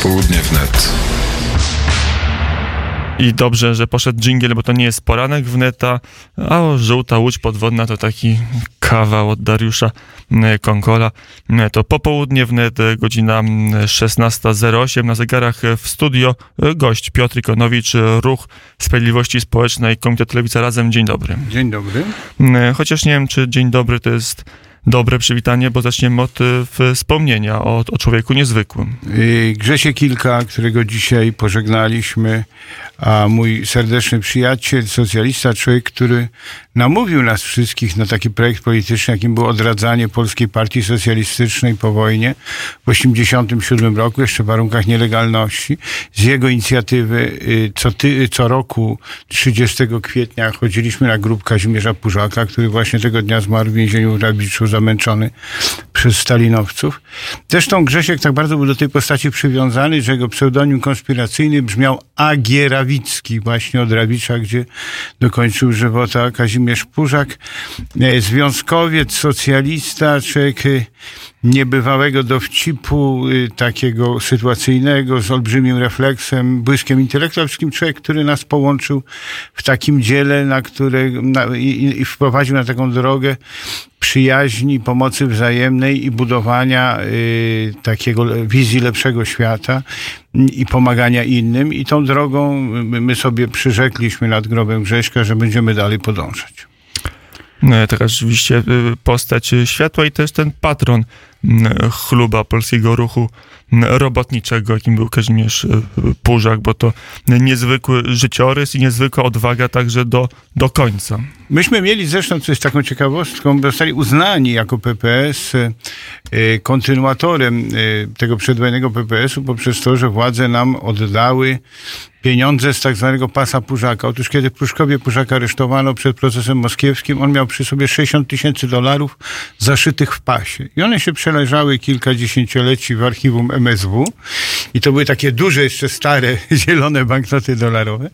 Popołudnie wnet. I dobrze, że poszedł dżingiel, bo to nie jest poranek wneta, a żółta łódź podwodna to taki kawał od Dariusza Konkola. To popołudnie wnet, godzina 16:08 na zegarach w studio. Gość Piotr Ikonowicz, Ruch Sprawiedliwości Społecznej, Komitet Lewica Razem. Dzień dobry. Dzień dobry. Chociaż nie wiem, czy dzień dobry to jest dobre przywitanie, bo zaczniemy od wspomnienia o człowieku niezwykłym. Grzesiek Kilka, którego dzisiaj pożegnaliśmy, a mój serdeczny przyjaciel, socjalista, człowiek, który namówił nas wszystkich na taki projekt polityczny, jakim było odradzanie Polskiej Partii Socjalistycznej po wojnie w 1987 roku, jeszcze w warunkach nielegalności. Z jego inicjatywy co roku 30 kwietnia chodziliśmy na grób Kazimierza Pużaka, który właśnie tego dnia zmarł w więzieniu w Rawiczu, zamęczony przez stalinowców. Zresztą Grzesiek tak bardzo był do tej postaci przywiązany, że jego pseudonim konspiracyjny brzmiał A.G. Rawicki, właśnie od Rawicza, gdzie dokończył żywota Kazimierz Pużak. Związkowiec, socjalista, człowiek niebywałego dowcipu, takiego sytuacyjnego, z olbrzymim refleksem, błyskiem intelektualnym, człowiek, który nas połączył w takim dziele, i wprowadził na taką drogę przyjaźni, pomocy wzajemnej i budowania takiego wizji lepszego świata i pomagania innym. I tą drogą my sobie przyrzekliśmy nad grobem Grześka, że będziemy dalej podążać. Taka rzeczywiście postać światła i też ten patron chluba polskiego ruchu robotniczego, jakim był Kazimierz Pużak, bo to niezwykły życiorys i niezwykła odwaga także do końca. Myśmy mieli zresztą, co jest taką ciekawostką, zostali uznani jako PPS kontynuatorem tego przedwojennego PPS-u poprzez to, że władze nam oddały pieniądze z tak zwanego pasa Pużaka. Otóż kiedy w Pruszkowie Pużaka aresztowano przed procesem moskiewskim, on miał przy sobie $60,000 zaszytych w pasie. I one się przeleżały kilka dziesięcioleci w archiwum MSW. I to były takie duże, jeszcze stare, zielone banknoty dolarowe.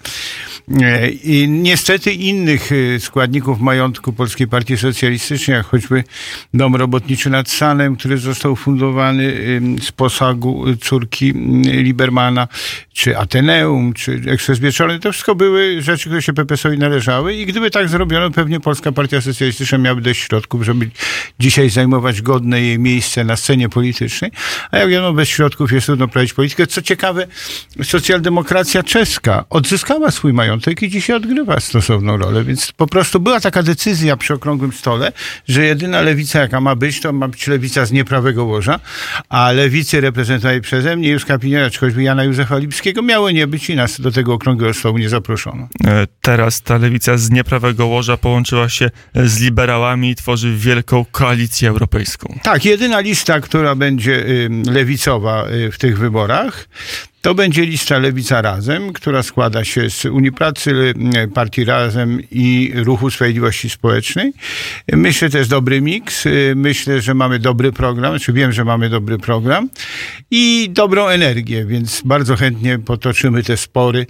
I niestety innych składników majątku Polskiej Partii Socjalistycznej, jak choćby Dom Robotniczy nad Sanem, który został fundowany z posagu córki Libermana, czy Ateneum, czy Ekspres Wieczorny, to wszystko były rzeczy, które się PPS-owi należały i gdyby tak zrobiono, pewnie Polska Partia Socjalistyczna miałaby dość środków, żeby dzisiaj zajmować godne jej miejsce na scenie politycznej, a jak wiadomo, bez środków jest trudno prowadzić politykę. Co ciekawe, socjaldemokracja czeska odzyskała swój majątek i dzisiaj odgrywa stosowną rolę, więc po prostu była taka decyzja przy okrągłym stole, że jedyna lewica, jaka ma być, to ma być lewica z nieprawego łoża, a lewicy reprezentowanej przeze mnie, Józka Piniera, czy choćby Jana Józefa Lipskiego miało nie być i nas do tego okrągłego stołu nie zaproszono. Teraz ta lewica z nieprawego łoża połączyła się z liberałami i tworzy wielką koalicję europejską. Tak, jedyna lista, która będzie lewicowa w tych wyborach, to będzie lista Lewica Razem, która składa się z Unii Pracy, Partii Razem i Ruchu Sprawiedliwości Społecznej. Myślę, że to jest dobry miks. Myślę, że mamy dobry program, wiem, że mamy dobry program i dobrą energię, więc bardzo chętnie potoczymy te spory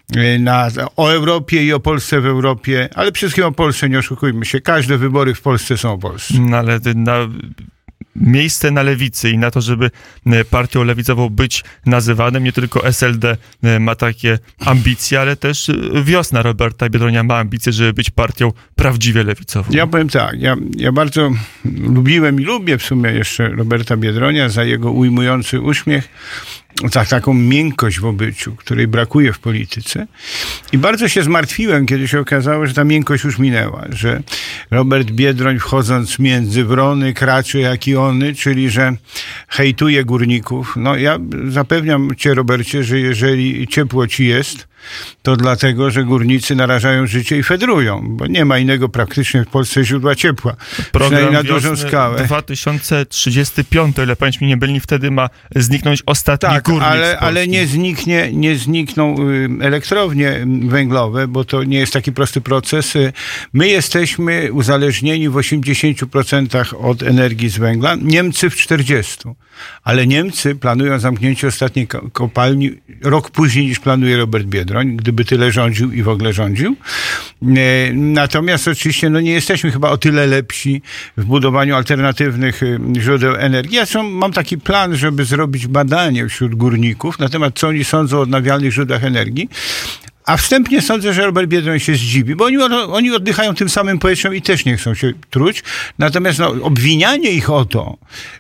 o Europie i o Polsce w Europie, ale przede wszystkim o Polsce, nie oszukujmy się. Każde wybory w Polsce są o Polsce. Ale miejsce na lewicy i na to, żeby partią lewicową być nazywanym, nie tylko SLD ma takie ambicje, ale też Wiosna Roberta Biedronia ma ambicje, żeby być partią prawdziwie lewicową. Ja powiem tak, ja bardzo lubiłem i lubię w sumie jeszcze Roberta Biedronia za jego ujmujący uśmiech, za taką miękkość w obyciu, której brakuje w polityce. I bardzo się zmartwiłem, kiedy się okazało, że ta miękkość już minęła, że Robert Biedroń, wchodząc między wrony, kracze jak i ony, czyli że hejtuje górników. No ja zapewniam cię, Robercie, że jeżeli ciepło ci jest, to dlatego, że górnicy narażają życie i fedrują, bo nie ma innego praktycznie w Polsce źródła ciepła. Program na dużą skalę. 2035, ile pamięć mi nie byli, wtedy ma zniknąć ostatni górnik. Ale nie znikną elektrownie węglowe, bo to nie jest taki prosty proces. My jesteśmy uzależnieni w 80% od energii z węgla, Niemcy w 40%. Ale Niemcy planują zamknięcie ostatniej kopalni rok później niż planuje Robert Biedroń, gdyby tyle rządził i w ogóle rządził. Natomiast oczywiście nie jesteśmy chyba o tyle lepsi w budowaniu alternatywnych źródeł energii. Ja mam taki plan, żeby zrobić badanie wśród górników na temat, co oni sądzą o odnawialnych źródłach energii. A wstępnie sądzę, że Robert Biedroń się zdziwi, bo oni oddychają tym samym powietrzem i też nie chcą się truć. Natomiast obwinianie ich o to,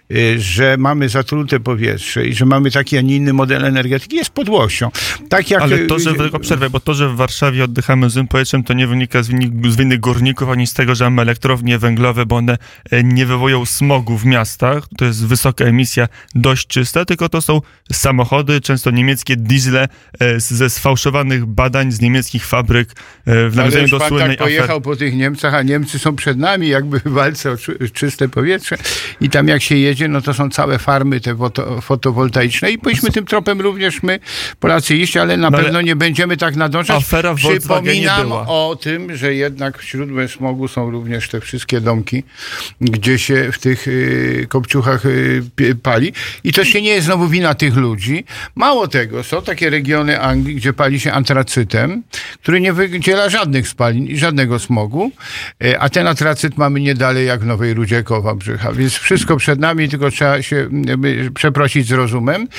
że mamy zatrute powietrze i że mamy taki, a nie inny model energetyki jest podłością. Tak jak... Ale to, że tylko przerwę, bo to, że w Warszawie oddychamy złym powietrzem, to nie wynika z winy górników, ani z tego, że mamy elektrownie węglowe, bo one nie wywołują smogu w miastach. To jest wysoka emisja, dość czysta, tylko to są samochody, często niemieckie diesle ze sfałszowanych badań z niemieckich fabryk w nawiązaniu do słynnej tak pojechał po tych Niemcach, a Niemcy są przed nami jakby w walce o czyste powietrze i tam jak się jedzie, no to są całe farmy te fotowoltaiczne i powinniśmy tym tropem również my, Polacy, iść, ale na pewno nie będziemy tak nadążać. Afera w Przypominam o tym, że jednak źródłem smogu są również te wszystkie domki, gdzie się w tych kopciuchach pali i to się nie jest znowu wina tych ludzi. Mało tego, są takie regiony Anglii, gdzie pali się antracytem, który nie wydziela żadnych spalin i żadnego smogu, a ten antracyt mamy nie dalej jak w Nowej Rudzie koło Wałbrzycha. Więc wszystko przed nami, tylko trzeba się przeprosić z rozumem.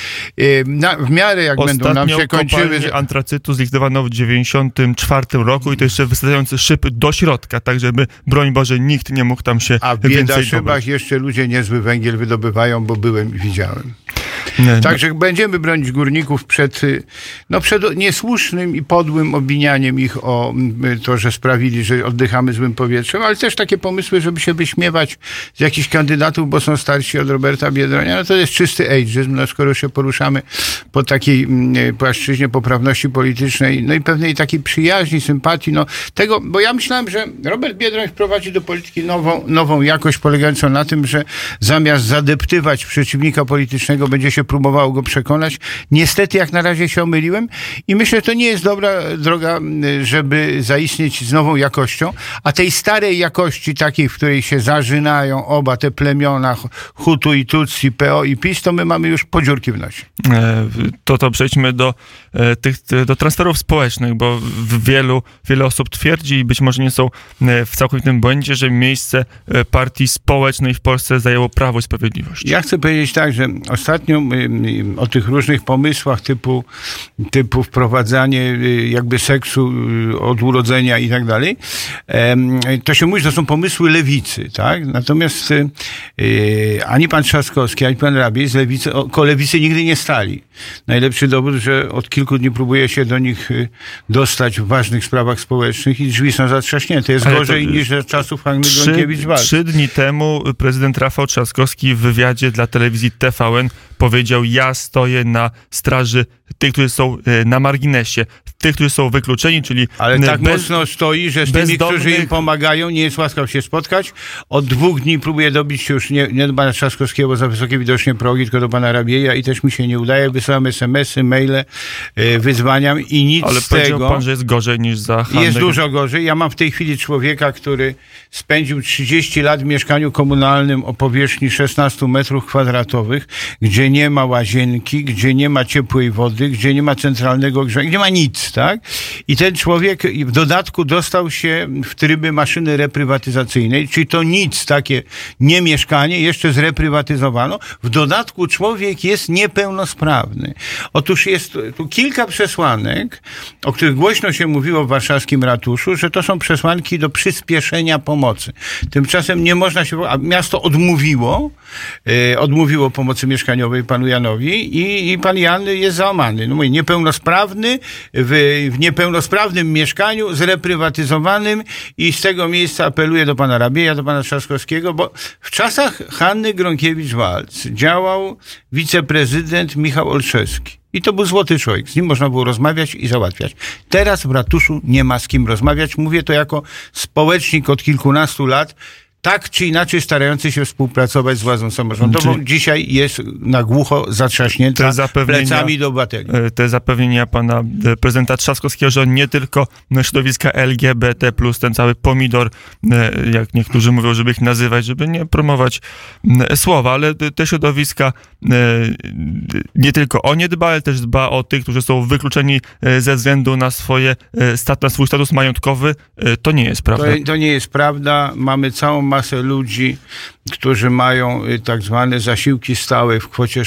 W miarę jak będą nam się kończyły... antracytu zlikwidowano w 1994 roku i to jeszcze wysadzający szyb do środka, tak żeby, broń Boże, nikt nie mógł tam się a w Bieda-Szybach jeszcze ludzie niezły węgiel wydobywają, bo byłem i widziałem. Także będziemy bronić górników przed niesłusznym i podłym obwinianiem ich o to, że sprawili, że oddychamy złym powietrzem, ale też takie pomysły, żeby się wyśmiewać z jakichś kandydatów, bo są starsi od Roberta Biedronia, no to jest czysty ageizm, no skoro się poruszamy po takiej płaszczyźnie poprawności politycznej, no i pewnej takiej przyjaźni, sympatii, no tego, bo ja myślałem, że Robert Biedroń wprowadzi do polityki nową jakość polegającą na tym, że zamiast zadeptywać przeciwnika politycznego, będzie się próbowało go przekonać. Niestety, jak na razie się omyliłem i myślę, że to nie jest dobra droga, żeby zaistnieć z nową jakością, a tej starej jakości, takiej, w której się zażynają oba te plemiona Hutu i Tutsi, PO i PiS, to my mamy już podziurki w nosie. To przejdźmy do transferów społecznych, bo wiele osób twierdzi i być może nie są w całkowitym błędzie, że miejsce partii społecznej w Polsce zajęło Prawo i Sprawiedliwość. Ja chcę powiedzieć tak, że ostatnio o tych różnych pomysłach typu wprowadzanie jakby seksu od urodzenia i tak dalej, to się mówi, że to są pomysły lewicy, tak? Natomiast ani pan Trzaskowski, ani pan Rabiej z lewicy, koło lewicy nigdy nie stali. Najlepszy dowód, że od kilku dni próbuje się do nich dostać w ważnych sprawach społecznych i drzwi są zatrzaśnięte. Jest gorzej niż za czasów Hanny Gronkiewicz-Waltz. 3 dni temu prezydent Rafał Trzaskowski w wywiadzie dla telewizji TVN powiedział: ja stoję na straży tych, którzy są na marginesie, tych, którzy są wykluczeni, czyli... Ale tak mocno stoi, że z tymi, którzy im pomagają, nie jest łaskaw się spotkać. Od 2 dni próbuje dobić się już nie do pana Trzaskowskiego, bo za wysokie widocznie progi, tylko do pana Rabieja i też mi się nie udaje. Wysyłam SMS-y, maile, wyzwaniam i nic ale z tego... Ale powiedział pan, że jest gorzej niż za Hannę. Jest dużo gorzej. Ja mam w tej chwili człowieka, który spędził 30 lat w mieszkaniu komunalnym o powierzchni 16 metrów kwadratowych, gdzie nie ma łazienki, gdzie nie ma ciepłej wody, gdzie nie ma centralnego grzewania, gdzie ma nic, tak? I ten człowiek w dodatku dostał się w tryby maszyny reprywatyzacyjnej, czyli to nic, takie nie mieszkanie, jeszcze zreprywatyzowano. W dodatku człowiek jest niepełnosprawny. Otóż jest tu kilka przesłanek, o których głośno się mówiło w warszawskim ratuszu, że to są przesłanki do przyspieszenia pomocy. Tymczasem nie można się... A miasto odmówiło pomocy mieszkaniowej panu Janowi i pan Jan jest załamany. No mówię, niepełnosprawny, w niepełnosprawnym mieszkaniu zreprywatyzowanym i z tego miejsca apeluję do pana Rabieja, do pana Trzaskowskiego, bo w czasach Hanny Gronkiewicz-Waltz działał wiceprezydent Michał Olszewski. I to był złoty człowiek. Z nim można było rozmawiać i załatwiać. Teraz w ratuszu nie ma z kim rozmawiać. Mówię to jako społecznik od kilkunastu lat, tak czy inaczej starający się współpracować z władzą samorządową. Dzisiaj jest na głucho zatrzaśnięta plecami do obywateli. Te zapewnienia pana prezydenta Trzaskowskiego, że on nie tylko środowiska LGBT+, ten cały pomidor, jak niektórzy mówią, żeby ich nazywać, żeby nie promować słowa, ale te środowiska nie tylko o nie dba, ale też dba o tych, którzy są wykluczeni ze względu na swój status majątkowy. To nie jest prawda. To nie jest prawda. Mamy całą masę ludzi którzy mają tak zwane zasiłki stałe w kwocie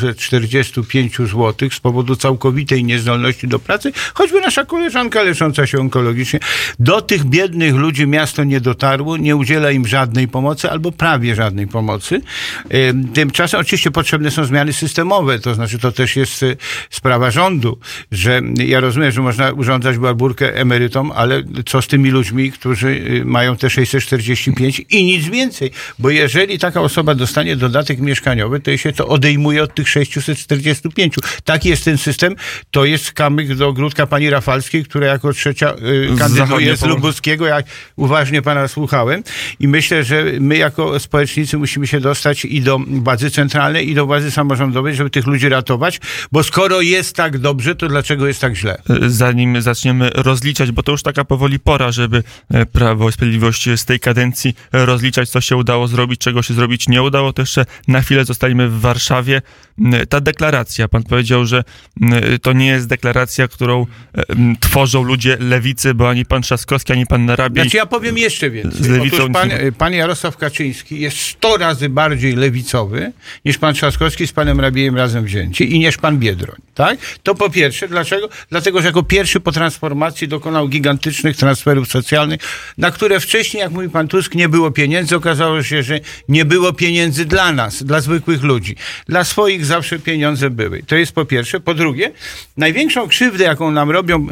645 zł z powodu całkowitej niezdolności do pracy, choćby nasza koleżanka lecząca się onkologicznie, do tych biednych ludzi miasto nie dotarło, nie udziela im żadnej pomocy albo prawie żadnej pomocy. Tymczasem oczywiście potrzebne są zmiany systemowe, to znaczy to też jest sprawa rządu, że ja rozumiem, że można urządzać barburkę emerytom, ale co z tymi ludźmi, którzy mają te 645 i nic więcej, bo jeżeli taka osoba dostanie dodatek mieszkaniowy, to jej się to odejmuje od tych 645. Taki jest ten system, to jest kamyk do ogródka pani Rafalskiej, która jako trzecia kandyduje z Lubuskiego, jak uważnie pana słuchałem i myślę, że my jako społecznicy musimy się dostać i do władzy centralnej, i do władzy samorządowej, żeby tych ludzi ratować, bo skoro jest tak dobrze, to dlaczego jest tak źle? Zanim zaczniemy rozliczać, bo to już taka powoli pora, żeby Prawo i Sprawiedliwość z tej kadencji rozliczać, co się udało zrobić, czego się zrobić nie udało, to jeszcze na chwilę zostaniemy w Warszawie. Ta deklaracja, pan powiedział, że to nie jest deklaracja, którą tworzą ludzie lewicy, bo ani pan Trzaskowski, ani pan Narabiej... Znaczy ja powiem jeszcze więcej. Otóż pan Jarosław Kaczyński jest 100 razy bardziej lewicowy niż pan Trzaskowski z panem Rabiejem razem wzięci i niż pan Biedroń, tak? To po pierwsze. Dlaczego? Dlatego, że jako pierwszy po transformacji dokonał gigantycznych transferów socjalnych, na które wcześniej, jak mówi pan Tusk, nie było pieniędzy. Okazało się, że nie było pieniędzy dla nas, dla zwykłych ludzi. Dla swoich zawsze pieniądze były. To jest po pierwsze. Po drugie, największą krzywdę, jaką nam robią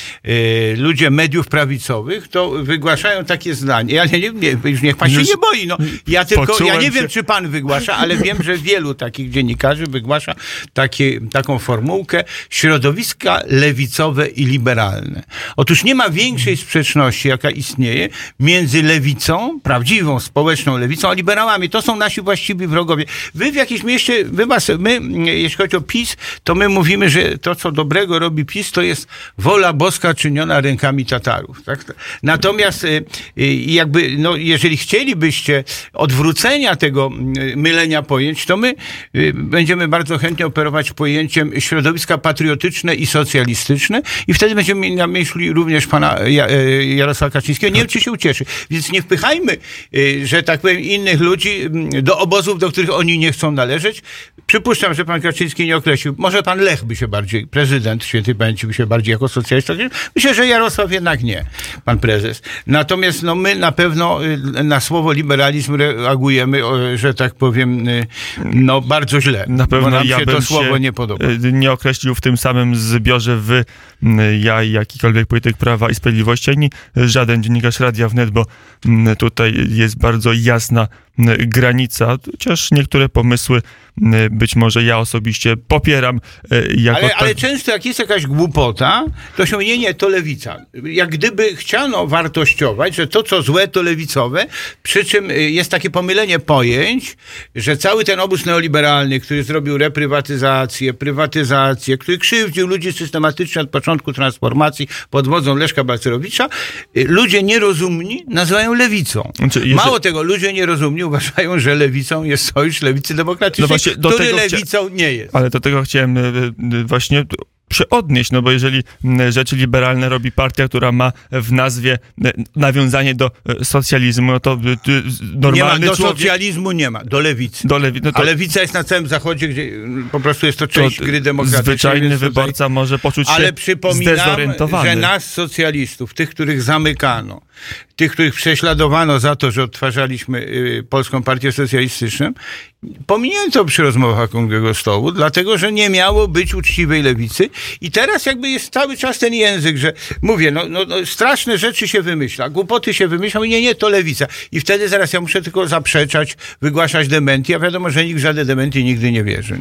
ludzie mediów prawicowych, to wygłaszają takie zdanie. Ja już niech pan się nie boi. No. Ja nie wiem, czy pan wygłasza, ale wiem, że wielu takich dziennikarzy wygłasza taką formułkę: środowiska lewicowe i liberalne. Otóż nie ma większej sprzeczności, jaka istnieje między lewicą, prawdziwą społeczną lewicą, a liberałami. To są nasi właściwi wrogowie. Wy w jakimś mieście, my, jeśli chodzi o PiS, to my mówimy, że to, co dobrego robi PiS, to jest wola boska czyniona rękami Tatarów. Tak? Natomiast jakby, no, jeżeli chcielibyście odwrócenia tego mylenia pojęć, to my będziemy bardzo chętnie operować pojęciem środowiska patriotyczne i socjalistyczne i wtedy będziemy mieli na myśli również pana Jarosława Kaczyńskiego. Nie wiem, czy się ucieszy. Więc nie wpychajmy, że tak powiem, innych ludzi do obozów, do których oni nie chcą należeć. Przypuszczam, że pan Kaczyński nie określił. Może pan Lech by się bardziej, prezydent świętej pamięci by się bardziej jako socjalista. Myślę, że Jarosław jednak nie, pan prezes. Natomiast no, my na pewno na słowo liberalizm reagujemy, że tak powiem, no bardzo źle. Na pewno bo nam ja się to słowo nie podoba. Nie określił w tym samym zbiorze ja i jakikolwiek polityk Prawa i Sprawiedliwości, ani żaden dziennikarz Radia Wnet, bo tutaj jest bardzo jasna granica, chociaż niektóre pomysły być może ja osobiście popieram. Ale często jak jest jakaś głupota, to się nie, to lewica. Jak gdyby chciano wartościować, że to, co złe, to lewicowe, przy czym jest takie pomylenie pojęć, że cały ten obóz neoliberalny, który zrobił reprywatyzację, prywatyzację, który krzywdził ludzi systematycznie od początku transformacji pod wodzą Leszka Balcerowicza, ludzie nierozumni nazywają lewicą. Mało tego, ludzie nierozumni uważają, że lewicą jest Sojusz Lewicy Demokratycznej, który lewicą nie jest. Ale do tego chciałem właśnie się odnieść, no bo jeżeli rzeczy liberalne robi partia, która ma w nazwie nawiązanie do socjalizmu, no to normalny do człowiek... socjalizmu nie ma, do lewicy. No to... A lewica jest na całym zachodzie, gdzie po prostu jest to część gry demokratycznej. Zwyczajny wyborca może poczuć się zdezorientowany. Ale przypominam, że nas socjalistów, tych, których zamykano, tych, których prześladowano za to, że odtwarzaliśmy Polską Partię Socjalistyczną, pominięto przy rozmowach okrągłego stołu, dlatego, że nie miało być uczciwej lewicy i teraz jakby jest cały czas ten język, że mówię, no straszne rzeczy się wymyśla, głupoty się wymyślą i nie, to lewica. I wtedy zaraz ja muszę tylko zaprzeczać, wygłaszać dementy, a wiadomo, że nikt w żadne dementy nigdy nie wierzy.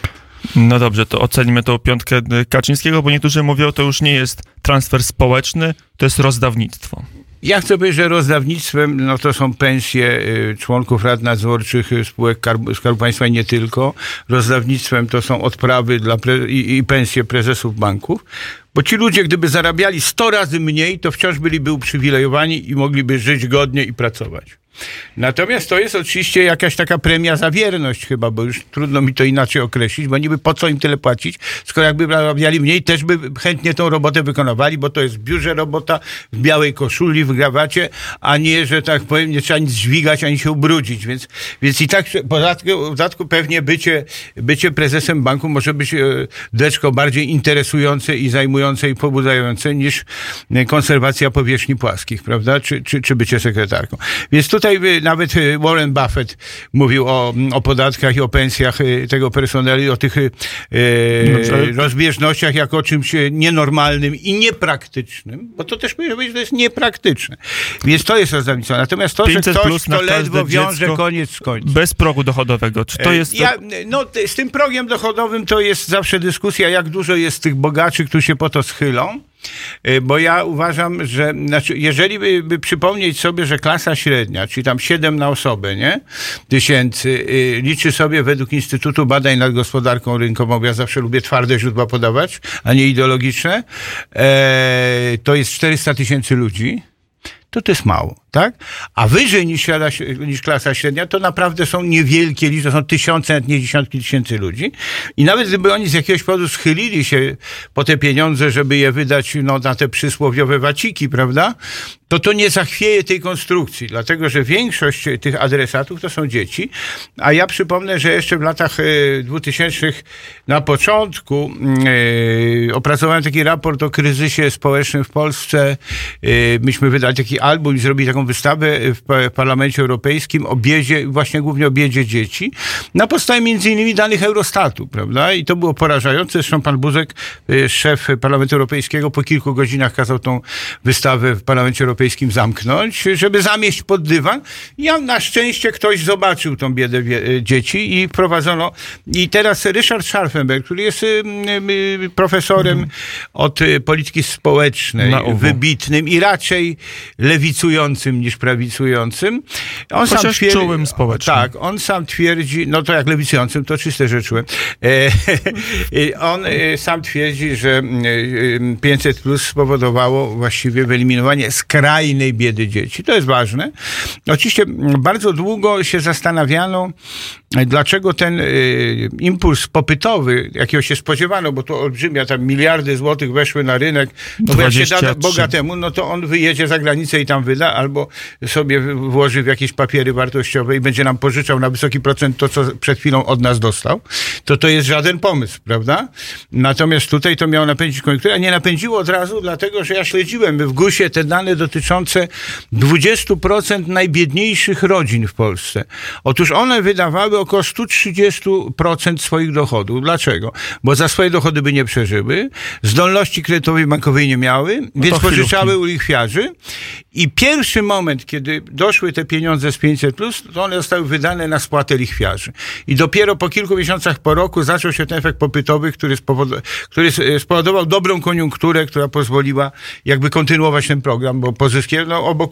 No dobrze, to ocenimy tą piątkę Kaczyńskiego, bo niektórzy mówią, to już nie jest transfer społeczny, to jest rozdawnictwo. Ja chcę powiedzieć, że rozdawnictwem to są pensje członków rad nadzorczych spółek Skarbu Państwa i nie tylko. Rozdawnictwem to są odprawy i pensje prezesów banków. Bo ci ludzie, gdyby zarabiali 100 razy mniej, to wciąż byliby uprzywilejowani i mogliby żyć godnie i pracować. Natomiast to jest oczywiście jakaś taka premia za wierność chyba, bo już trudno mi to inaczej określić, bo niby po co im tyle płacić, skoro jakby zarabiali mniej, też by chętnie tą robotę wykonywali, bo to jest w biurze robota, w białej koszuli, w grawacie, a nie, że tak powiem, nie trzeba nic dźwigać, ani się ubrudzić. Więc i tak w dodatku pewnie bycie prezesem banku może być deczko bardziej interesujące i zajmujące i pobudzające niż konserwacja powierzchni płaskich, prawda? Czy bycie sekretarką. Więc tutaj nawet Warren Buffett mówił o podatkach i o pensjach tego personelu i o tych rozbieżnościach jako o czymś nienormalnym i niepraktycznym, bo to też powinno być, że to jest niepraktyczne. Więc to jest rozdawnictwo. Natomiast to, że ktoś, kto ledwo wiąże koniec z końcem. Bez progu dochodowego. Czy to jest... Z tym progiem dochodowym to jest zawsze dyskusja, jak dużo jest tych bogaczy, którzy się po to schylą. Bo ja uważam, że jeżeli by przypomnieć sobie, że klasa średnia, czyli tam 7 na osobę, nie? Tysięcy, liczy sobie według Instytutu Badań nad Gospodarką Rynkową, ja zawsze lubię twarde źródła podawać, a nie ideologiczne, to jest 400 000 ludzi. To jest mało, tak? A wyżej niż klasa średnia, to naprawdę są niewielkie liczby, to są tysiące, nawet nie dziesiątki tysięcy ludzi. I nawet gdyby oni z jakiegoś powodu schylili się po te pieniądze, żeby je wydać na te przysłowiowe waciki, prawda? To nie zachwieje tej konstrukcji, dlatego że większość tych adresatów to są dzieci. A ja przypomnę, że jeszcze w latach 2000 na początku opracowałem taki raport o kryzysie społecznym w Polsce. Myśmy wydali taki album i zrobili taką wystawę w Parlamencie Europejskim o biedzie, właśnie głównie o biedzie dzieci, na podstawie między innymi danych Eurostatu, prawda? I to było porażające. Zresztą pan Buzek, szef Parlamentu Europejskiego, po kilku godzinach kazał tą wystawę w Parlamencie Europejskim zamknąć, żeby zamieść pod dywan. I na szczęście ktoś zobaczył tą biedę dzieci i wprowadzono. I teraz Ryszard Scharfenberg, który jest profesorem od polityki społecznej, wybitnym i raczej lewicującym niż prawicującym. On sam twierdzi, czułym społecznie. Tak, on sam twierdzi, no to jak lewicującym, to czyste, że czułem. On sam twierdzi, że 500 plus spowodowało właściwie wyeliminowanie skrajnej biedy dzieci. To jest ważne. Oczywiście bardzo długo się zastanawiano, dlaczego ten impuls popytowy, jakiego się spodziewano, bo to olbrzymia, tam miliardy złotych weszły na rynek, no bo jak się da bogatemu, no to on wyjedzie za granicę i tam wyda, albo sobie włoży w jakieś papiery wartościowe i będzie nam pożyczał na wysoki procent to, co przed chwilą od nas dostał. To jest żaden pomysł, prawda? Natomiast tutaj to miało napędzić koniunkturę, a nie napędziło od razu, dlatego, że ja śledziłem w GUS-ie te dane dotyczące 20% najbiedniejszych rodzin w Polsce. Otóż one wydawały około 130% swoich dochodów. Dlaczego? Bo za swoje dochody by nie przeżyły, zdolności kredytowej bankowej nie miały, więc pożyczały u lichwiarzy i pierwszy moment, kiedy doszły te pieniądze z 500+, to one zostały wydane na spłatę lichwiarzy. I dopiero po kilku miesiącach po roku zaczął się ten efekt popytowy, który spowodował dobrą koniunkturę, która pozwoliła jakby kontynuować ten program, bo pozyskiwał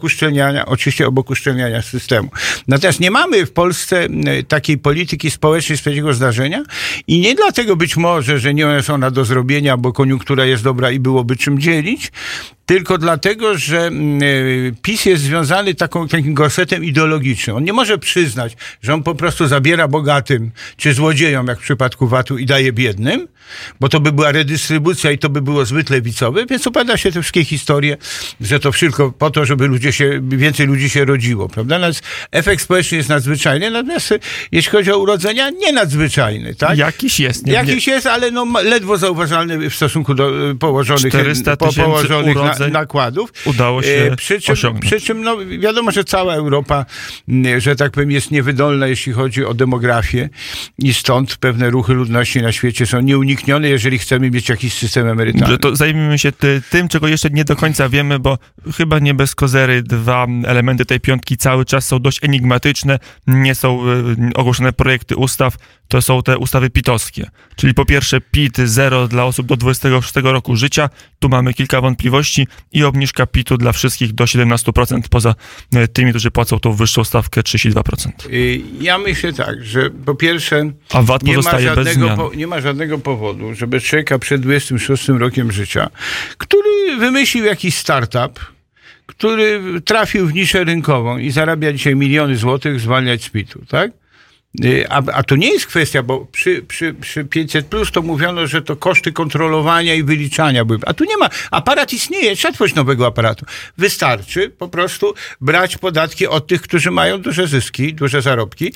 obok uszczelniania systemu. Natomiast nie mamy w Polsce takiej polityki społecznej z trzeciego zdarzenia i nie dlatego być może, że nie jest ona do zrobienia, bo koniunktura jest dobra i byłoby czym dzielić, tylko dlatego, że PiS jest związany takim gorsetem ideologicznym. On nie może przyznać, że on po prostu zabiera bogatym czy złodziejom, jak w przypadku VAT-u, i daje biednym, bo to by była redystrybucja i to by było zbyt lewicowe, więc opowiada się te wszystkie historie, że to wszystko po to, żeby więcej ludzi się rodziło, prawda? Natomiast efekt społeczny jest nadzwyczajny, natomiast jeśli chodzi o urodzenia, nie nadzwyczajny, tak? Jakiś jest. Jest, ale ledwo zauważalny w stosunku do położonych 400 000 nakładów. Udało się osiągnąć. Przy czym wiadomo, że cała Europa, że tak powiem, jest niewydolna, jeśli chodzi o demografię i stąd pewne ruchy ludności na świecie są nieuniknione, jeżeli chcemy mieć jakiś system emerytalny. To zajmijmy się tym, czego jeszcze nie do końca wiemy, bo chyba nie bez kozery dwa elementy tej piątki cały czas są dość enigmatyczne, nie są ogłoszone projekty ustaw, to są te ustawy pitowskie. Czyli po pierwsze PIT 0 dla osób do 26 roku życia, tu mamy kilka wątpliwości i obniżka PIT-u dla wszystkich do 17%, poza tymi, którzy płacą tą wyższą stawkę 32%. Ja myślę tak, że po pierwsze a VAT pozostaje bez zmian. Nie ma żadnego powodu, żeby człowieka przed 26 rokiem życia, który wymyślił jakiś startup, który trafił w niszę rynkową i zarabia dzisiaj miliony złotych, zwalniać z PIT-u, tak? A to nie jest kwestia, bo przy 500 plus to mówiono, że to koszty kontrolowania i wyliczania były. A tu nie ma. Aparat istnieje, trzeba tworzyć nowego aparatu. Wystarczy po prostu brać podatki od tych, którzy mają duże zyski, duże zarobki.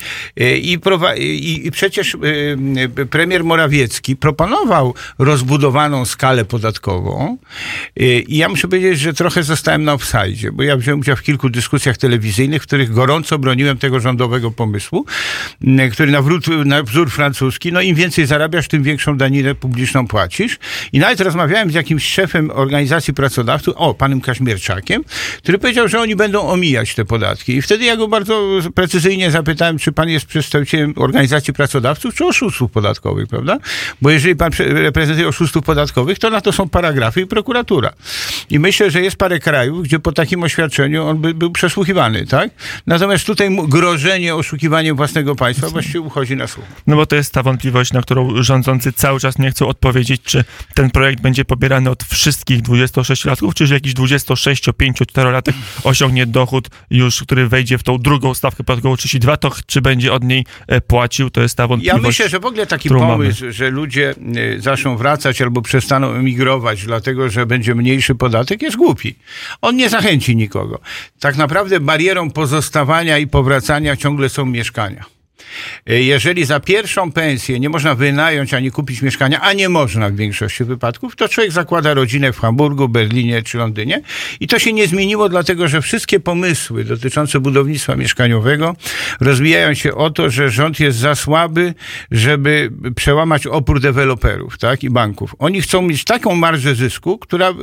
I przecież premier Morawiecki proponował rozbudowaną skalę podatkową. I ja muszę powiedzieć, że trochę zostałem na offside, bo ja wziąłem udział w kilku dyskusjach telewizyjnych, w których gorąco broniłem tego rządowego pomysłu, który na wzór francuski, no im więcej zarabiasz, tym większą daninę publiczną płacisz. I nawet rozmawiałem z jakimś szefem organizacji pracodawców, panem Kaźmierczakiem, który powiedział, że oni będą omijać te podatki. I wtedy ja go bardzo precyzyjnie zapytałem, czy pan jest przedstawicielem organizacji pracodawców, czy oszustów podatkowych, prawda? Bo jeżeli pan reprezentuje oszustów podatkowych, to na to są paragrafy i prokuratura. I myślę, że jest parę krajów, gdzie po takim oświadczeniu on by był przesłuchiwany, tak? Natomiast tutaj grożenie oszukiwaniem własnego państwa właściwie uchodzi na słuch. No bo to jest ta wątpliwość, na którą rządzący cały czas nie chcą odpowiedzieć, czy ten projekt będzie pobierany od wszystkich 26-latków, czy że jakiś 26, 5, 4-latek osiągnie dochód już, który wejdzie w tą drugą stawkę podatkową 32, to czy będzie od niej płacił, to jest ta wątpliwość. Ja myślę, że w ogóle taki pomysł, że ludzie zaczną wracać albo przestaną emigrować, dlatego że będzie mniejszy podatek, jest głupi. On nie zachęci nikogo. Tak naprawdę barierą pozostawania i powracania ciągle są mieszkania. Jeżeli za pierwszą pensję nie można wynająć ani kupić mieszkania, a nie można w większości wypadków, to człowiek zakłada rodzinę w Hamburgu, Berlinie czy Londynie i to się nie zmieniło, dlatego że wszystkie pomysły dotyczące budownictwa mieszkaniowego rozwijają się o to, że rząd jest za słaby, żeby przełamać opór deweloperów, tak, i banków. Oni chcą mieć taką marżę zysku, która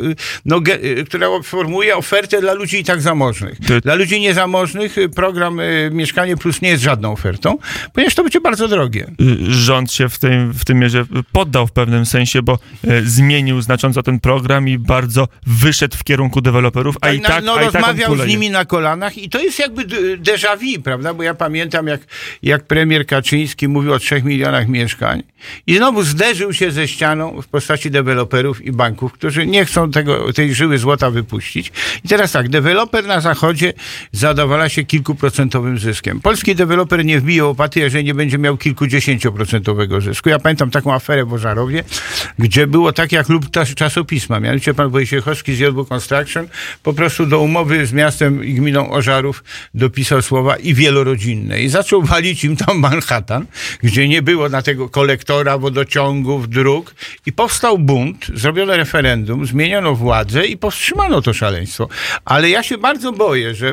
formuje ofertę dla ludzi i tak zamożnych. Dla ludzi niezamożnych program Mieszkanie Plus nie jest żadną ofertą, ponieważ to będzie bardzo drogie. Rząd się w tym mierze poddał w pewnym sensie, bo zmienił znacząco ten program i bardzo wyszedł w kierunku deweloperów, a i tak rozmawiał z nimi na kolanach i to jest jakby déjà vu, prawda? Bo ja pamiętam, jak premier Kaczyński mówił o 3 milionach mieszkań i znowu zderzył się ze ścianą w postaci deweloperów i banków, którzy nie chcą tej żyły złota wypuścić. I teraz tak, deweloper na zachodzie zadowala się kilkuprocentowym zyskiem. Polski deweloper nie wbije łopaty, jeżeli nie będzie miał kilkudziesięcioprocentowego zysku. Ja pamiętam taką aferę w Ożarowie, gdzie było tak jak lub czasopisma. Mianowicie pan Wojciechowski z JB Construction po prostu do umowy z miastem i gminą Ożarów dopisał słowa i wielorodzinne. I zaczął walić im tam Manhattan, gdzie nie było na tego kolektora, wodociągów, dróg. I powstał bunt, zrobiono referendum, zmieniono władzę i powstrzymano to szaleństwo. Ale ja się bardzo boję, że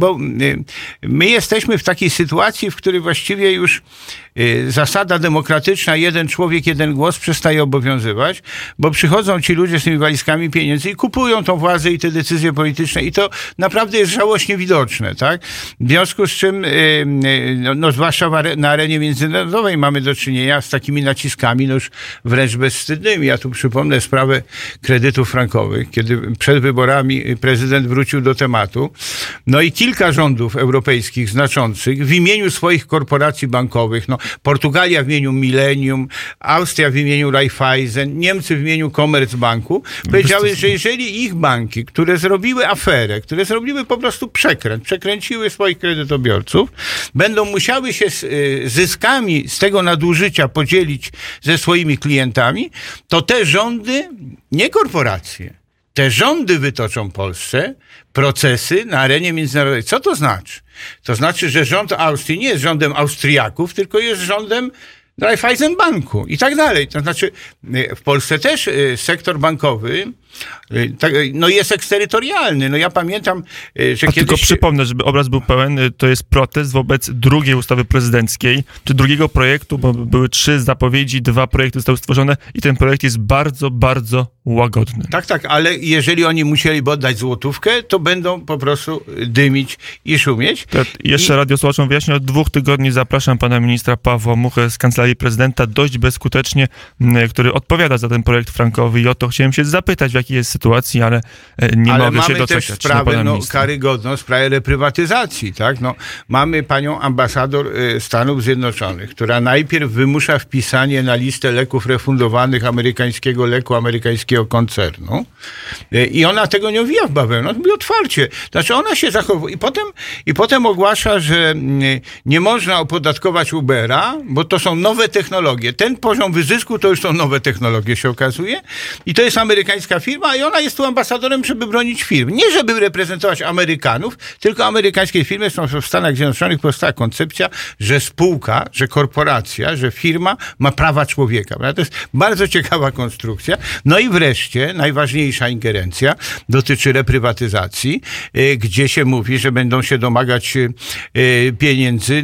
my jesteśmy w takiej sytuacji, w której właściwie już zasada demokratyczna, jeden człowiek, jeden głos przestaje obowiązywać, bo przychodzą ci ludzie z tymi walizkami pieniędzy i kupują tą władzę i te decyzje polityczne i to naprawdę jest żałośnie widoczne, tak? W związku z czym, zwłaszcza na arenie międzynarodowej mamy do czynienia z takimi naciskami, już wręcz bezwstydnymi. Ja tu przypomnę sprawę kredytów frankowych, kiedy przed wyborami prezydent wrócił do tematu, i kilka rządów europejskich znaczących w imieniu swoich korporacji bankowych, Portugalia w imieniu Millennium, Austria w imieniu Raiffeisen, Niemcy w imieniu Commerzbanku powiedziały, że jeżeli ich banki, które zrobiły aferę, które zrobiły po prostu przekręciły swoich kredytobiorców, będą musiały się zyskami z tego nadużycia podzielić ze swoimi klientami, to te rządy, nie korporacje, te rządy wytoczą Polsce procesy na arenie międzynarodowej. Co to znaczy? To znaczy, że rząd Austrii nie jest rządem Austriaków, tylko jest rządem Raiffeisenbanku i tak dalej. To znaczy, w Polsce też sektor bankowy jest eksterytorialny. Ja pamiętam, że kiedyś... Tylko przypomnę, żeby obraz był pełen, to jest protest wobec drugiej ustawy prezydenckiej, czy drugiego projektu, bo były 3 zapowiedzi, 2 projekty zostały stworzone i ten projekt jest bardzo, bardzo łagodny. Tak, ale jeżeli oni musieliby oddać złotówkę, to będą po prostu dymić i szumieć. Jeszcze radiosłuchaczom wyjaśnię, od 2 tygodni zapraszam pana ministra Pawła Muchę z Kancelarii Prezydenta dość bezskutecznie, który odpowiada za ten projekt frankowy i o to chciałem się zapytać, w jaki jakiej jest sytuacji, ale nie ale mogę się mamy doczekać. też sprawę karygodną, sprawę reprywatyzacji, tak? No, mamy panią ambasador Stanów Zjednoczonych, która najpierw wymusza wpisanie na listę leków refundowanych amerykańskiego leku, amerykańskiego koncernu i ona tego nie owija w bawełnę, ona mówi otwarcie. Znaczy ona się zachowuje i potem ogłasza, że nie można opodatkować Ubera, bo to są nowe technologie. Ten poziom wyzysku to już są nowe technologie, się okazuje. I to jest amerykańska firma i ona jest tu ambasadorem, żeby bronić firm. Nie żeby reprezentować Amerykanów, tylko amerykańskie firmy. W Stanach Zjednoczonych powstała koncepcja, że spółka, że korporacja, że firma ma prawa człowieka. Prawda? To jest bardzo ciekawa konstrukcja. No i wreszcie najważniejsza ingerencja dotyczy reprywatyzacji, gdzie się mówi, że będą się domagać pieniędzy,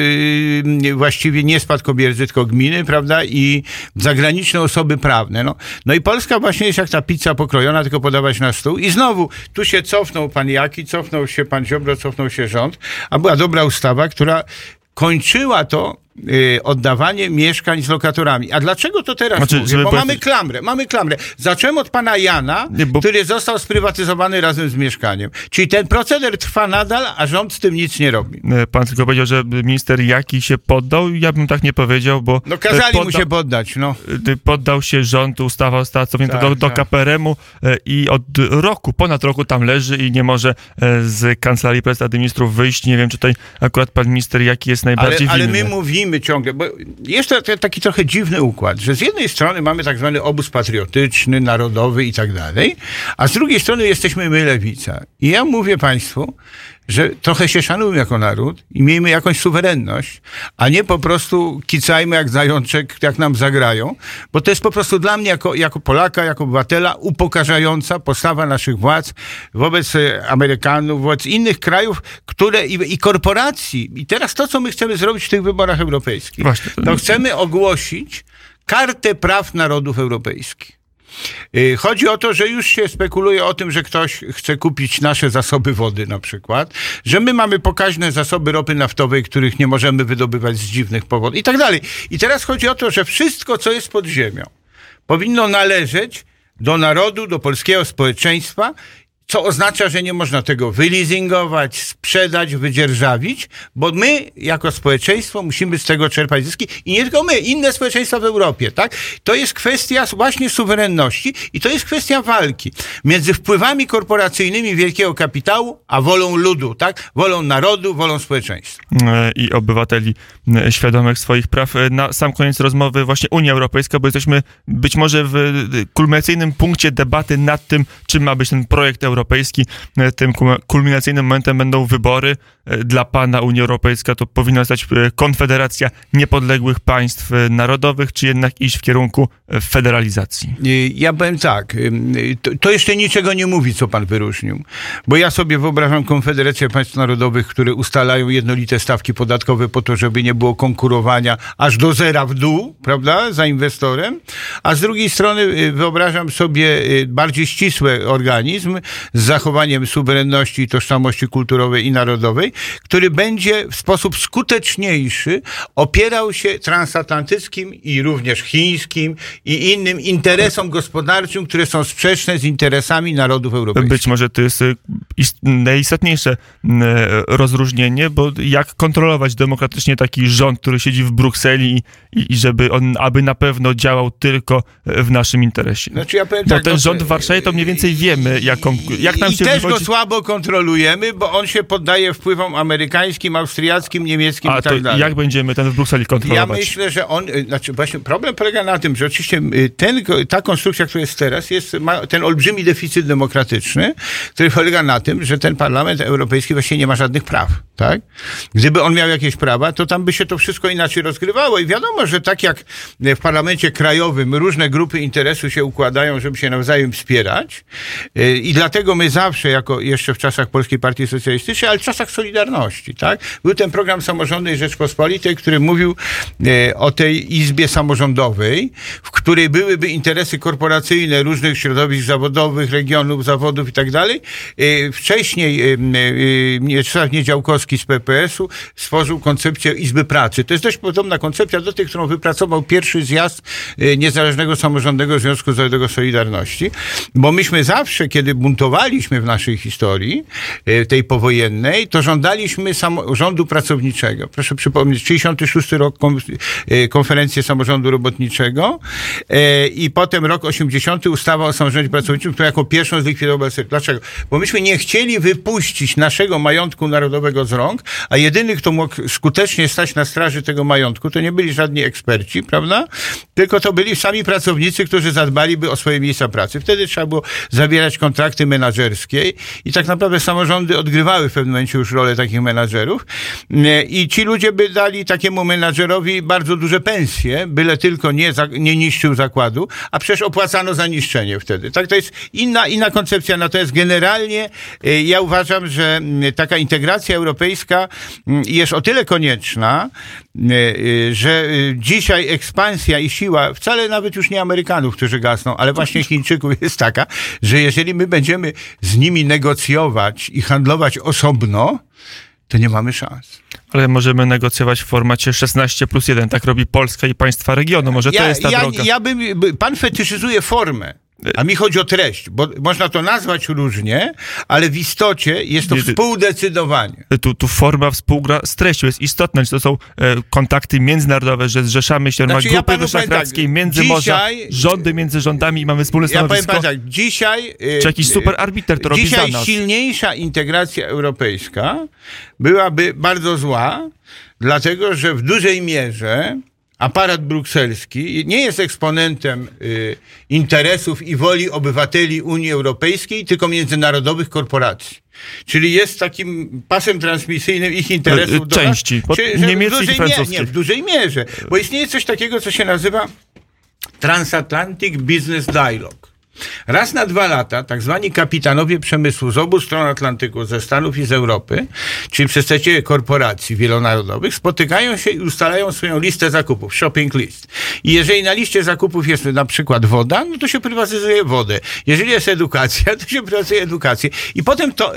właściwie nie spadkobiercy, tylko gminy, prawda, i zagraniczne osoby prawne. No i Polska właśnie jest jak ta pizza pokrojona, tylko podawać na stół. I znowu, tu się cofnął pan Jaki, cofnął się pan Ziobro, cofnął się rząd, a była dobra ustawa, która kończyła to oddawanie mieszkań z lokatorami. A dlaczego to teraz mówię? Bo mamy klamrę. Zacząłem od pana Jana, który został sprywatyzowany razem z mieszkaniem. Czyli ten proceder trwa nadal, a rząd z tym nic nie robi. Pan tylko powiedział, że minister Jaki się poddał. Ja bym tak nie powiedział, bo... No kazali mu się poddać, no. Poddał się rząd, ustawa została cofnięta do KPRM-u i od ponad roku tam leży i nie może z Kancelarii Prezesa Rady Ministrów wyjść. Nie wiem, czy tutaj akurat pan minister Jaki jest najbardziej winny. Ale my mówimy ciągle, bo jest to taki trochę dziwny układ, że z jednej strony mamy tak zwany obóz patriotyczny, narodowy i tak dalej, a z drugiej strony jesteśmy my, lewica. I ja mówię państwu, że trochę się szanujmy jako naród i miejmy jakąś suwerenność, a nie po prostu kicajmy jak zajączek, jak nam zagrają, bo to jest po prostu dla mnie jako Polaka, jako obywatela upokarzająca postawa naszych władz wobec Amerykanów, wobec innych krajów, które i korporacji. I teraz to, co my chcemy zrobić w tych wyborach europejskich, to chcemy ogłosić Kartę Praw Narodów Europejskich. Chodzi o to, że już się spekuluje o tym, że ktoś chce kupić nasze zasoby wody na przykład, że my mamy pokaźne zasoby ropy naftowej, których nie możemy wydobywać z dziwnych powodów i tak dalej. I teraz chodzi o to, że wszystko, co jest pod ziemią, powinno należeć do narodu, do polskiego społeczeństwa, co oznacza, że nie można tego wyleasingować, sprzedać, wydzierżawić, bo my jako społeczeństwo musimy z tego czerpać zyski i nie tylko my, inne społeczeństwa w Europie, tak? To jest kwestia właśnie suwerenności i to jest kwestia walki między wpływami korporacyjnymi wielkiego kapitału, a wolą ludu, tak? Wolą narodu, wolą społeczeństwa. I obywateli świadomych swoich praw. Na sam koniec rozmowy właśnie Unia Europejska, bo jesteśmy być może w kulminacyjnym punkcie debaty nad tym, czym ma być ten projekt europejski. Tym kulminacyjnym momentem będą wybory. Dla pana Unia Europejska to powinna stać konfederacja niepodległych państw narodowych, czy jednak iść w kierunku federalizacji? Ja powiem tak, to jeszcze niczego nie mówi, co pan wyróżnił, bo ja sobie wyobrażam konfederację państw narodowych, które ustalają jednolite stawki podatkowe po to, żeby nie było konkurowania aż do zera w dół, prawda, za inwestorem, a z drugiej strony wyobrażam sobie bardziej ścisły organizm z zachowaniem suwerenności i tożsamości kulturowej i narodowej, który będzie w sposób skuteczniejszy opierał się transatlantyckim i również chińskim i innym interesom gospodarczym, które są sprzeczne z interesami narodów europejskich. Być może to jest najistotniejsze rozróżnienie, bo jak kontrolować demokratycznie taki rząd, który siedzi w Brukseli i żeby on aby na pewno działał tylko w naszym interesie. Znaczy ja powiem bo ten rząd w Warszawie to mniej więcej wiemy, jak nam się też go słabo kontrolujemy, bo on się poddaje wpływom amerykańskim, austriackim, niemieckim i tak dalej. Jak będziemy ten w Brukseli kontrolować? Ja myślę, że właśnie problem polega na tym, że oczywiście ta konstrukcja, która jest teraz, ma ten olbrzymi deficyt demokratyczny, który polega na tym, że ten Parlament Europejski właściwie nie ma żadnych praw, tak? Gdyby on miał jakieś prawa, to tam by się to wszystko inaczej rozgrywało i wiadomo, że tak jak w Parlamencie Krajowym różne grupy interesu się układają, żeby się nawzajem wspierać i dlatego my zawsze, jako jeszcze w czasach Polskiej Partii Socjalistycznej, ale w czasach Solidarności, tak? Był ten program Samorządnej Rzeczpospolitej, który mówił o tej izbie samorządowej, w której byłyby interesy korporacyjne różnych środowisk zawodowych, regionów, zawodów i tak dalej, wcześniej Mieczysław Niedziałkowski z PPS-u stworzył koncepcję Izby Pracy. To jest dość podobna koncepcja do tej, którą wypracował pierwszy zjazd Niezależnego Samorządnego Związku Zawodowego Solidarności, bo myśmy zawsze, kiedy buntowaliśmy w naszej historii, tej powojennej, to żądaliśmy samorządu pracowniczego. Proszę przypomnieć, 66 rok konferencję samorządu robotniczego i potem rok 80 ustawa o samorządzie pracowniczym, która jako pierwszą zlikwidował BSR. Dlaczego? Bo myśmy nie chcieli wypuścić naszego majątku narodowego z rąk, a jedyny, kto mógł skutecznie stać na straży tego majątku, to nie byli żadni eksperci, prawda? Tylko to byli sami pracownicy, którzy zadbaliby o swoje miejsca pracy. Wtedy trzeba było zawierać kontrakty menadżerskie i tak naprawdę samorządy odgrywały w pewnym momencie już rolę takich menadżerów i ci ludzie by dali takiemu menadżerowi bardzo duże pensje, byle tylko nie niszczył zakładu, a przecież opłacano za niszczenie wtedy. Tak, to jest inna koncepcja, natomiast generalnie ja uważam, że taka integracja europejska jest o tyle konieczna, że dzisiaj ekspansja i siła, wcale nawet już nie Amerykanów, którzy gasną, ale właśnie Chińczyków jest taka, że jeżeli my będziemy z nimi negocjować i handlować osobno, to nie mamy szans. Ale możemy negocjować w formacie 16+1. Tak robi Polska i państwa regionu. Może to jest ta droga. Pan fetyszyzuje formę, a mi chodzi o treść, bo można to nazwać różnie, ale w istocie jest to współdecydowanie. Tu forma współgra z treścią jest istotna. To są kontakty międzynarodowe, że zrzeszamy się, znaczy, grupy wyszehradzkiej, międzymorza, rządy między rządami i mamy wspólne stanowisko. Ja powiem tak, dzisiaj... Czy jakiś super arbiter to robi za nas? Dzisiaj silniejsza integracja europejska byłaby bardzo zła, dlatego że w dużej mierze aparat brukselski nie jest eksponentem interesów i woli obywateli Unii Europejskiej, tylko międzynarodowych korporacji. Czyli jest takim pasem transmisyjnym ich interesów. Części, niemieckich i francuskich. Nie, w dużej mierze. Bo istnieje coś takiego, co się nazywa Transatlantic Business Dialogue. Raz na 2 lata tak zwani kapitanowie przemysłu z obu stron Atlantyku, ze Stanów i z Europy, czyli przedstawiciele korporacji wielonarodowych, spotykają się i ustalają swoją listę zakupów, shopping list. I jeżeli na liście zakupów jest na przykład woda, no to się prywatyzuje wodę. Jeżeli jest edukacja, to się prywatyzuje edukację. I potem to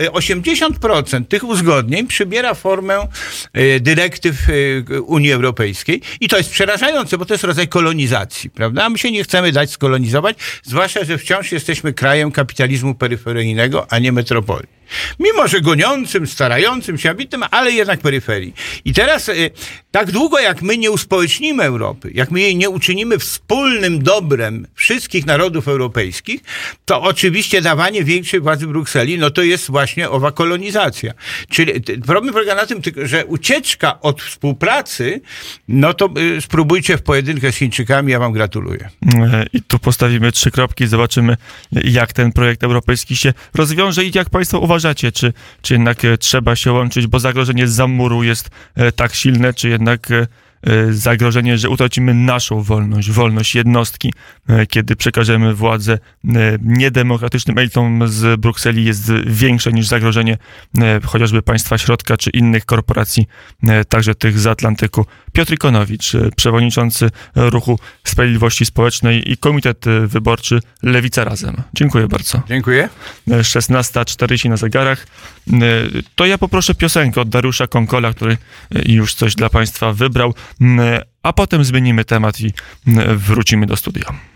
80% tych uzgodnień przybiera formę dyrektyw Unii Europejskiej. I to jest przerażające, bo to jest rodzaj kolonizacji, prawda? A my się nie chcemy dać skolonizować, zwłaszcza, że wciąż jesteśmy krajem kapitalizmu peryferyjnego, a nie metropolii. Mimo że goniącym, starającym się, ambitnym, ale jednak peryferii. I teraz tak długo jak my nie uspołecznimy Europy, jak my jej nie uczynimy wspólnym dobrem wszystkich narodów europejskich, to oczywiście dawanie większej władzy Brukseli, no to jest właśnie owa kolonizacja. Czyli problem polega na tym, że ucieczka od współpracy, no to spróbujcie w pojedynkę z Chińczykami, ja wam gratuluję. I tu postawimy 3 kropki, zobaczymy jak ten projekt europejski się rozwiąże i jak państwo uważacie, czy jednak trzeba się łączyć, bo zagrożenie zza muru jest tak silne, czy jednak zagrożenie, że utracimy naszą wolność jednostki, kiedy przekażemy władzę niedemokratycznym elitom z Brukseli, jest większe niż zagrożenie chociażby państwa środka, czy innych korporacji, także tych z Atlantyku. Piotr Ikonowicz, przewodniczący Ruchu Sprawiedliwości Społecznej i Komitet Wyborczy Lewica Razem. Dziękuję bardzo. Dziękuję. 16:40 na zegarach. To ja poproszę piosenkę od Dariusza Konkola, który już coś dla państwa wybrał, a potem zmienimy temat i wrócimy do studia.